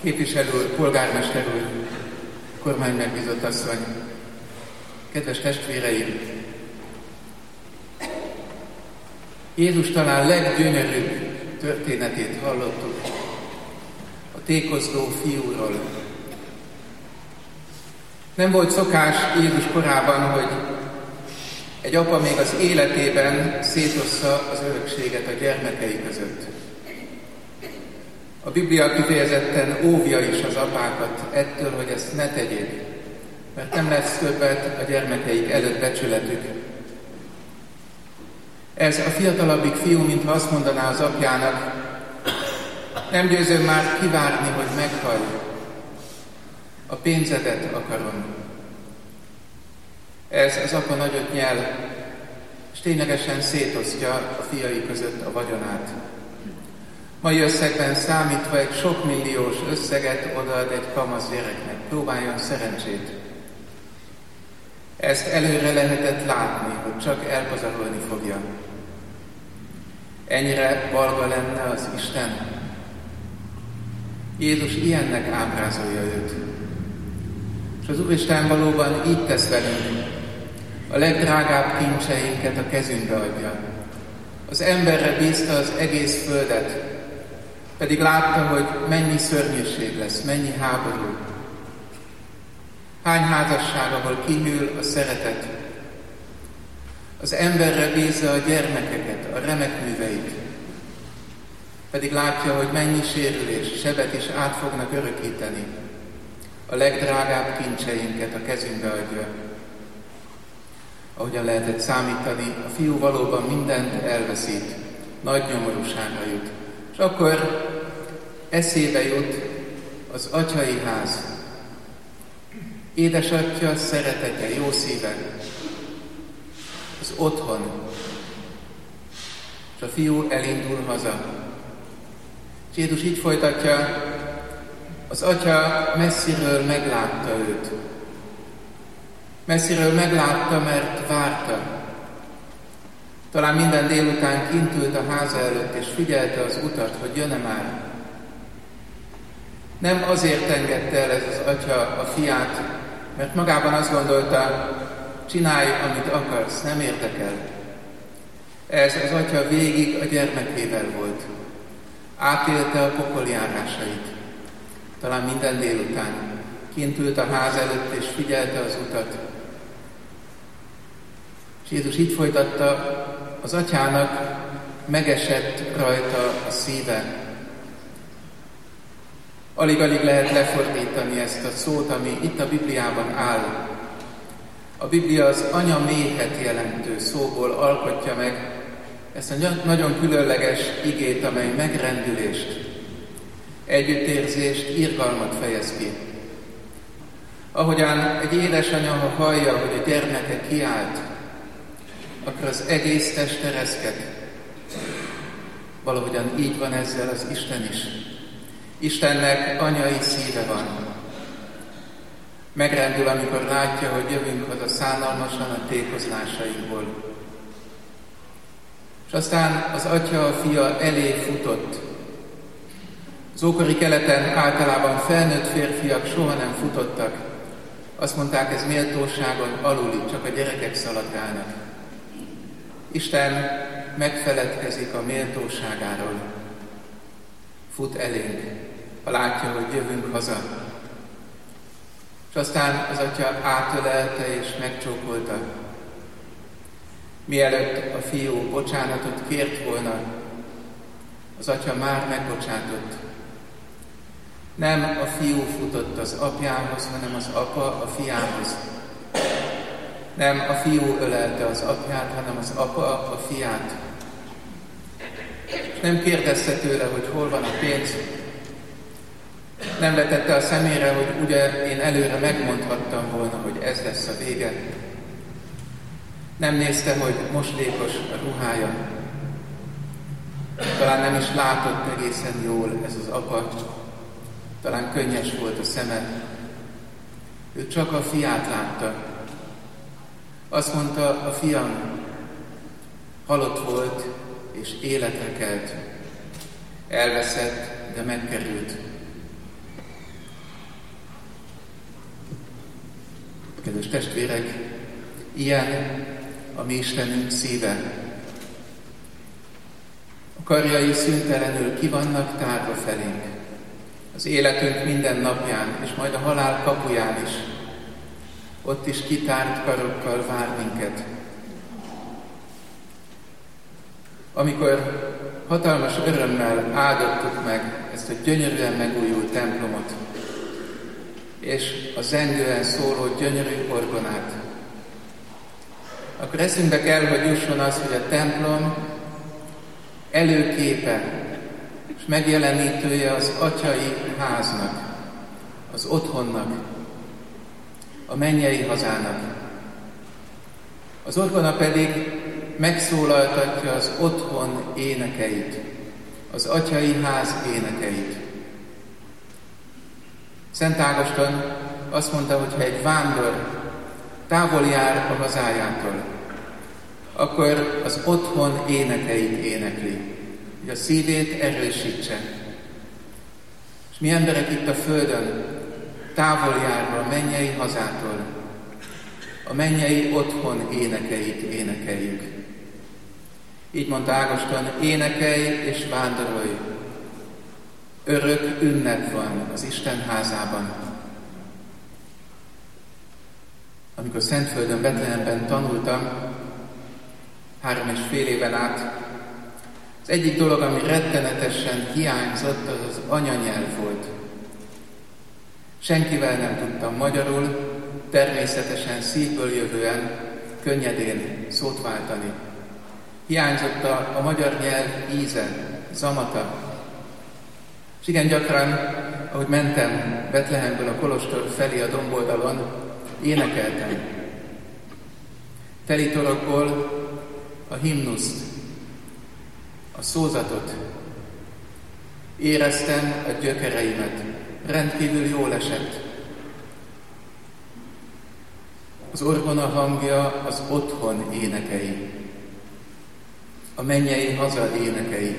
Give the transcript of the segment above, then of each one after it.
Képviselő úr, polgármester úr, kormány megbízott asszony, kedves testvéreim! Jézus talán leggyönyörűbb történetét hallottuk, a tékozló fiúról. Nem volt szokás Jézus korában, hogy egy apa még az életében szétossza az örökséget a gyermekei között. A Biblia kifejezetten óvja is az apákat ettől, hogy ezt ne tegyék, mert nem lesz többet a gyermekeik előtt becsületük. Ez a fiatalabbik fiú, mintha azt mondaná az apjának, nem győzöm már kivárni, hogy meghallj. A pénzedet akarom. Ez az apa nagyot nyel, és ténylegesen szétosztja a fiai között a vagyonát. Mai összegben számítva egy sok milliós összeget odaad egy kamasz gyereknek. Próbáljon szerencsét. Ezt előre lehetett látni, hogy csak elpazarolni fogja. Ennyire balga lenne az Isten. Jézus ilyennek ábrázolja őt. És az Úristen valóban így tesz velünk. A legdrágább kincseinket a kezünkbe adja. Az emberre bízta az egész földet, pedig látta, hogy mennyi szörnyűség lesz, mennyi háború. Hány házasság, ahol kihűl a szeretet. Az emberre bízza a gyermekeket, a remek műveit, pedig látja, hogy mennyi sérülés, sebet is át fognak örökíteni. A legdrágább kincseinket a kezünkbe adja. Ahogyan lehetett számítani, a fiú valóban mindent elveszít, nagy nyomorúságra jut. És akkor eszébe jut az atyai ház. Édesatya szeretete, jó szíve, az otthon. És a fiú elindul haza. És Jézus így folytatja, az atya messziről meglátta őt. Messziről meglátta, mert várta. Talán minden délután kint ült a háza előtt, és figyelte az utat, hogy jön-e már. Nem azért engedte el ez az atya a fiát, mert magában azt gondolta, csinálj, amit akarsz, nem érdekel. Ez az atya végig a gyermekével volt. Átélte a pokoljárásait. Talán minden délután kint ült a ház előtt, és figyelte az utat. És Jézus így folytatta, az atyának megesett rajta a szíve. Alig-alig lehet lefordítani ezt a szót, ami itt a Bibliában áll. A Biblia az anya méhet jelentő szóból alkotja meg ezt a nagyon különleges igét, amely megrendülést, együttérzést, irgalmat fejez ki. Ahogyan egy édesanya, ha hallja, hogy a gyermeke kiált, akkor az egész teste reszket. Valahogyan így van ezzel az Isten is. Istennek anyai szíve van. Megrendül, amikor látja, hogy jövünk haza szánalmasan a tékozlásainkból. És aztán az atya a fia elé futott. Az ókori keleten általában felnőtt férfiak soha nem futottak. Azt mondták, ez méltóságon aluli, csak a gyerekek szaladgálnak. Isten megfeledkezik a méltóságáról. Fut elénk, ha látja, hogy jövünk haza. És aztán az atya átölelte és megcsókolta. Mielőtt a fiú bocsánatot kért volna, az atya már megbocsátott. Nem a fiú futott az apjához, hanem az apa a fiához. Nem a fiú ölelte az apját, hanem az apa a fiát. És nem kérdezte tőle, hogy hol van a pénz. Nem vetette a szemére, hogy ugye én előre megmondhattam volna, hogy ez lesz a vége. Nem nézte, hogy moslékos a ruhája. Talán nem is látott egészen jól ez az apa. Talán könnyes volt a szeme. Ő csak a fiát látta. Azt mondta, a fiam halott volt és életre kelt. Elveszett, de megkerült. Kedves testvérek, ilyen a mi Istenünk szíve. A karjai szüntelenül ki vannak tárva felénk. Az életünk minden napján, és majd a halál kapuján is. Ott is kitárt karokkal vár minket. Amikor hatalmas örömmel áldottuk meg ezt a gyönyörűen megújult templomot, és a zengően szóló gyönyörű orgonát, akkor eszünkbe kell, hogy jusson az, hogy a templom előképe és megjelenítője az atyai háznak, az otthonnak, a mennyei hazának. Az orgona pedig megszólaltatja az otthon énekeit, az atyai ház énekeit. Szent Ágoston azt mondta, hogy ha egy vándor távol jár a hazájától, akkor az otthon énekeit énekli, hogy a szívét erősítse. És mi emberek itt a földön, távol járva a mennyei hazától, a mennyei otthon énekeit énekeljük. Így mondta Ágoston, énekelj és vándorolj. Örök ünnep van az Isten házában. Amikor Szentföldön, Betlehemben tanultam, 3,5 éven át, az egyik dolog, ami rettenetesen hiányzott, az az anyanyelv volt. Senkivel nem tudtam magyarul, természetesen szívből jövően, könnyedén szót váltani. Hiányzott a magyar nyelv íze, zamata. És igen gyakran, ahogy mentem Betlehemből a kolostor felé a domboldalon, énekeltem. Teli torokból a himnuszt, a szózatot. Éreztem a gyökereimet, rendkívül jól esett. Az orgona hangja az otthon énekei, a mennyei haza énekei.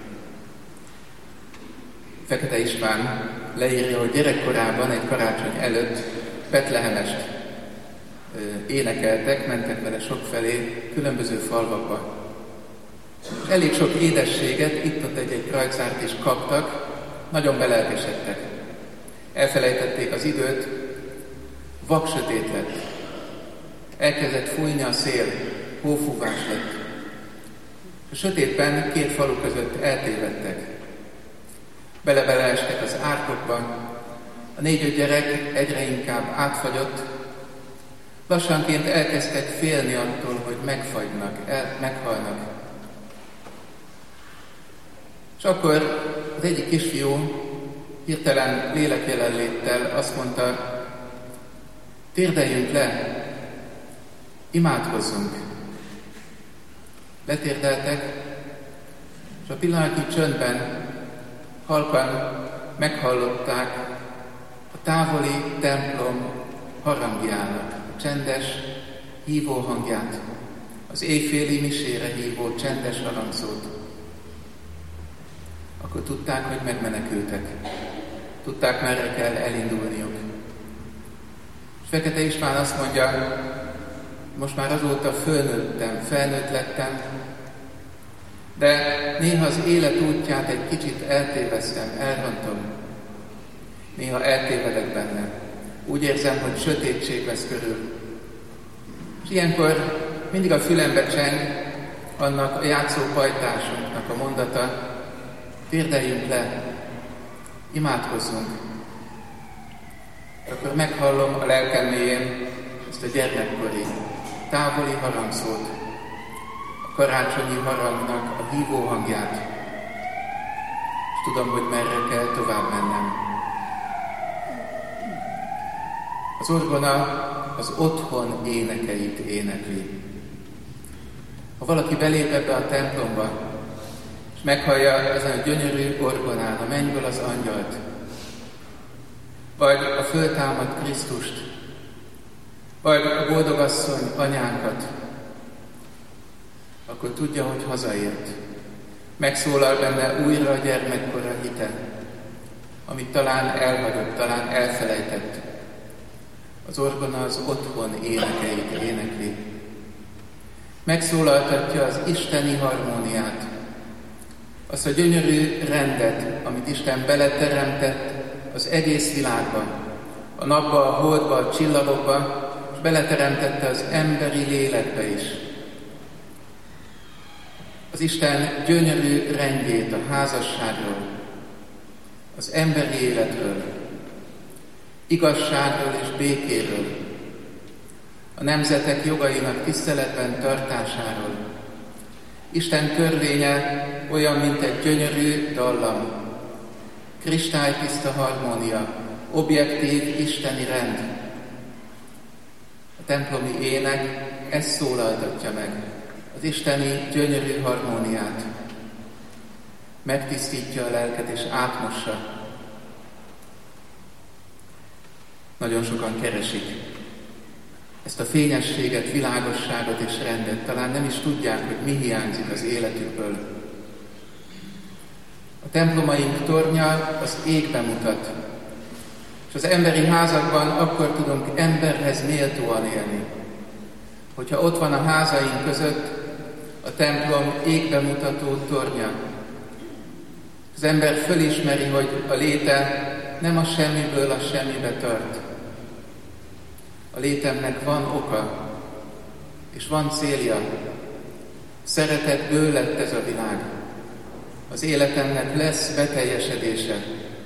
Fekete István leírja, hogy gyerekkorában egy karácsony előtt betlehemest énekeltek, mentek vele sokfelé, különböző falvakba. És elég sok édességet, itt-ott egy krajcárt is kaptak, nagyon belelkesedtek. Elfelejtették az időt, vaksötét lett. Elkezdett fújni a szél, hófúvás lett. A sötétben 2 falu között eltévedtek. Bele-beleestek az árkokba, a 4-5 gyerek egyre inkább átfagyott, lassanként elkezdtek félni attól, hogy megfagynak, meghalnak. És akkor az egyik kisfiú hirtelen lélekjelenléttel azt mondta, térdeljünk le, imádkozzunk. Letérdeltek, és a pillanatnyi csöndben halkan meghallották a távoli templom harangjának, a csendes hívó hangját, az éjféli misére hívó csendes harangszót. Akkor tudták, hogy megmenekültek. Tudták, merre kell elindulniuk. És Fekete István azt mondja, most már azóta felnőtt lettem, de néha az élet útját egy kicsit eltéveztem, elrontom. Néha eltévedek benne. Úgy érzem, hogy sötétség vesz körül. És ilyenkor mindig a fülembe cseng annak a játszópajtásunknak a mondata, térdeljünk le, imádkozzunk. Akkor meghallom a lelkem mélyén ezt a gyermekkori, távoli harangszót, a karácsonyi harangnak a hívó hangját, és tudom, hogy merre kell tovább mennem. Az orgona az otthon énekeit énekli. Ha valaki belép ebbe a templomba, és meghallja ezen a gyönyörű orgonán a mennyből az angyalt, vagy a föltámadt Krisztust, vagy a boldogasszony anyánkat, akkor tudja, hogy hazaért. Megszólal benne újra a gyermekkora hite, amit talán elhagyott, talán elfelejtett. Az orgona az otthon énekeit énekli. Megszólaltatja az isteni harmóniát, azt a gyönyörű rendet, amit Isten beleteremtett az egész világba, a napba, a holdba, a csillagokba, és beleteremtette az emberi lélekbe is. Az Isten gyönyörű rendjét a házasságról, az emberi életről, igazságról és békéről, a nemzetek jogainak tiszteletben tartásáról. Isten törvénye olyan, mint egy gyönyörű dallam, kristálytiszta harmónia, objektív isteni rend. A templomi ének ezt szólaltatja meg, az isteni gyönyörű harmóniát. Megtisztítja a lelket és átmossa. Nagyon sokan keresik ezt a fényességet, világosságot és rendet. Talán nem is tudják, hogy mi hiányzik az életükből. A templomaink tornya az égbe mutat, és az emberi házakban akkor tudunk emberhez méltóan élni, hogyha ott van a házaink között a templom égbe mutató tornya. Az ember fölismeri, hogy a léte nem a semmiből a semmibe tart. A létemnek van oka, és van célja. Szeretetből lett ez a világ. Az életemnek lesz beteljesedése.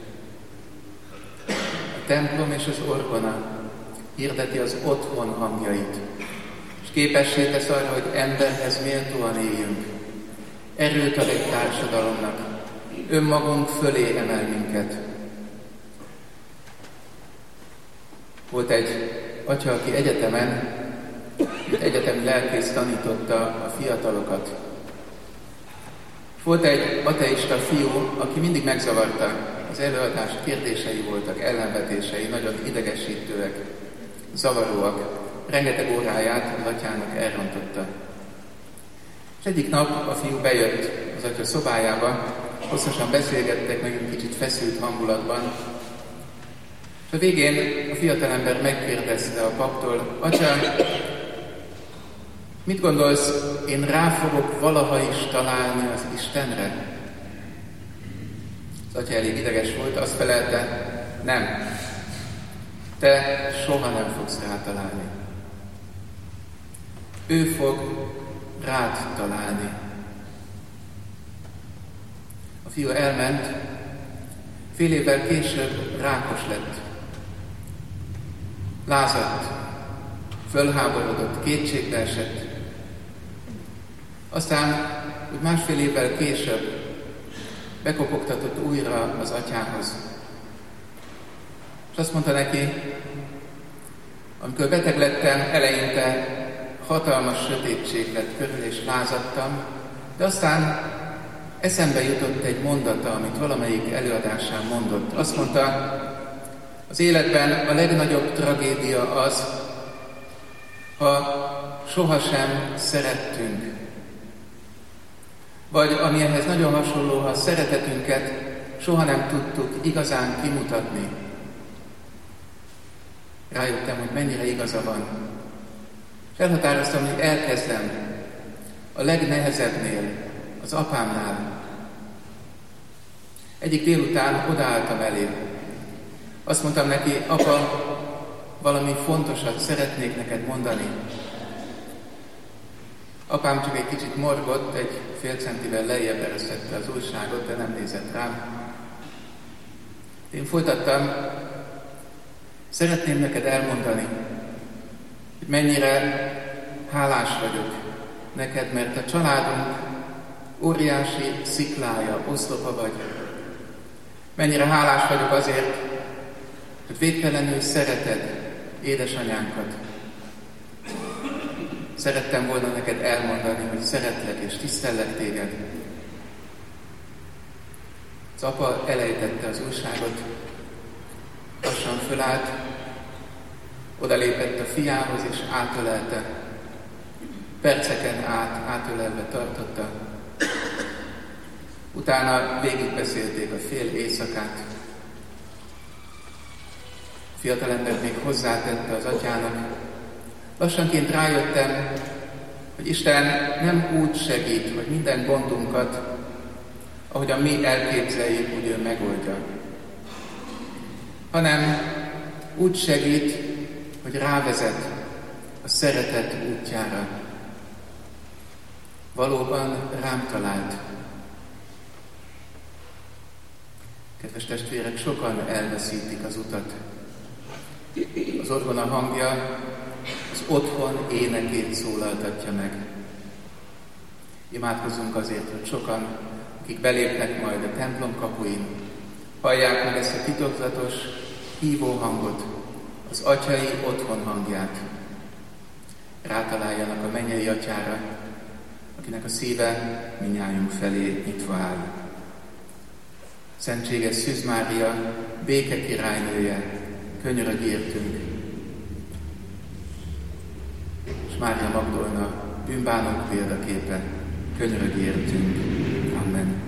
A templom és az orgona hirdeti az otthon hangjait, és képessé tesz arra, hogy emberhez méltóan éljünk. Erőt ad egy társadalomnak, önmagunk fölé emel minket. Volt egy atya, aki egyetemen, mint egyetemi lelkész tanította a fiatalokat. Volt egy ateista fiú, aki mindig megzavarta. Az előadás kérdései voltak, ellenvetései, nagyon idegesítőek, zavaróak. Rengeteg óráját az atyának elrontotta. És egyik nap a fiú bejött az atya szobájába, hosszasan beszélgettek, meg egy kicsit feszült hangulatban. És a végén a fiatalember megkérdezte a paptól: Atya, mit gondolsz, én rá fogok valaha is találni az Istenre? Az atya elég ideges volt, azt felelte: nem, te soha nem fogsz rátalálni. Ő fog rád találni. A fiú elment, fél évvel később rákos lett. Lázadt, fölháborodott, kétségbe esett. Aztán, úgy másfél évvel később bekopogtatott újra az atyához. És azt mondta neki: amikor beteg lettem, eleinte hatalmas sötétség lett körül, és lázadtam, de aztán eszembe jutott egy mondata, amit valamelyik előadásán mondott. Azt mondta: az életben a legnagyobb tragédia az, ha sohasem szerettünk. Vagy ami ehhez nagyon hasonló, ha szeretetünket soha nem tudtuk igazán kimutatni. Rájöttem, hogy mennyire igaza van. És elhatároztam, hogy elkezdem a legnehezebbnél, az apámnál. Egyik délután odaálltam elé. Azt mondtam neki: apa, valami fontosat szeretnék neked mondani. Apám csak egy kicsit morgott, egy fél centivel lejjebb eresztette az újságot, de nem nézett rám. Én folytattam: szeretném neked elmondani, hogy mennyire hálás vagyok neked, mert a családunk óriási sziklája, oszlopa vagy. Mennyire hálás vagyok azért, hogy végtelenül szereted édesanyánkat. Szerettem volna neked elmondani, hogy szeretlek és tisztellek téged. Az apa elejtette az újságot, lassan fölállt, odalépett a fiához és átölelte. Perceken át átölelve tartotta. Utána végigbeszélték a fél éjszakát. fiatalember még hozzátette az atyának. Lassanként rájöttem, hogy Isten nem úgy segít, hogy minden gondunkat, ahogyan mi elképzeljük, úgy ő megoldja, hanem úgy segít, hogy rávezet a szeretet útjára. Valóban rám talált. Kedves testvérek, sokan elveszítik az utat. Az orgona hangja az otthon énekét szólaltatja meg. Imádkozunk azért, hogy sokan, akik belépnek majd a templom kapuin, hallják meg ezt a titokzatos hívó hangot, az atyai otthon hangját. Rátaláljanak a mennyei atyára, akinek a szíve mindnyájunk felé nyitva áll. Szentséges Szűz Mária, béke királynője, könyörögj értünk. És Mária Magdolna, bűnbánók példaképe, könyörögj értünk. Amen.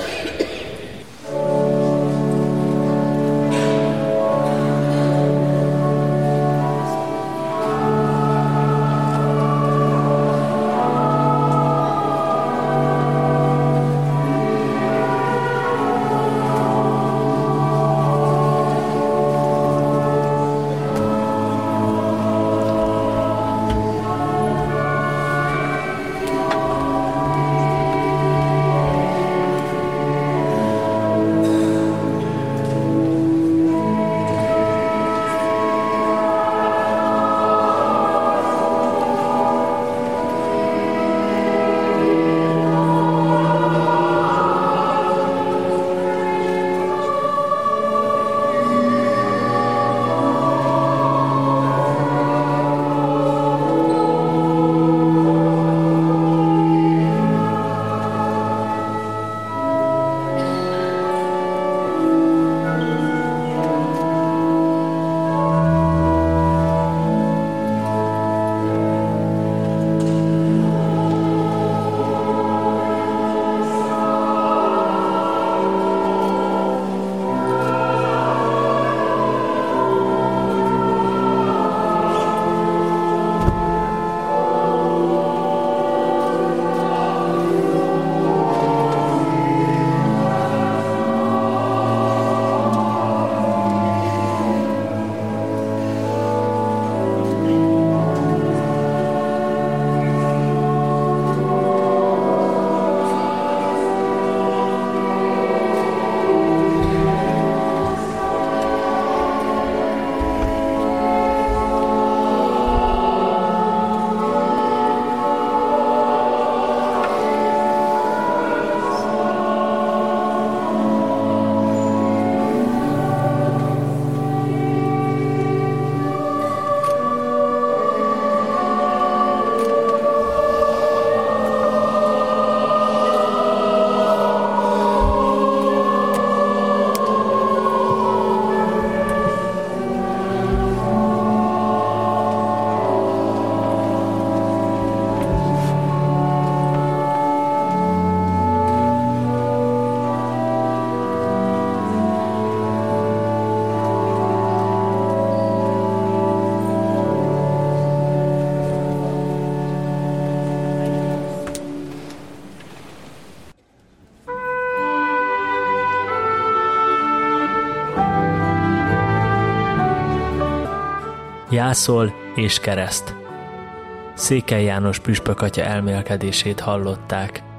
Jászol és kereszt. Székely János püspök atya elmélkedését hallották.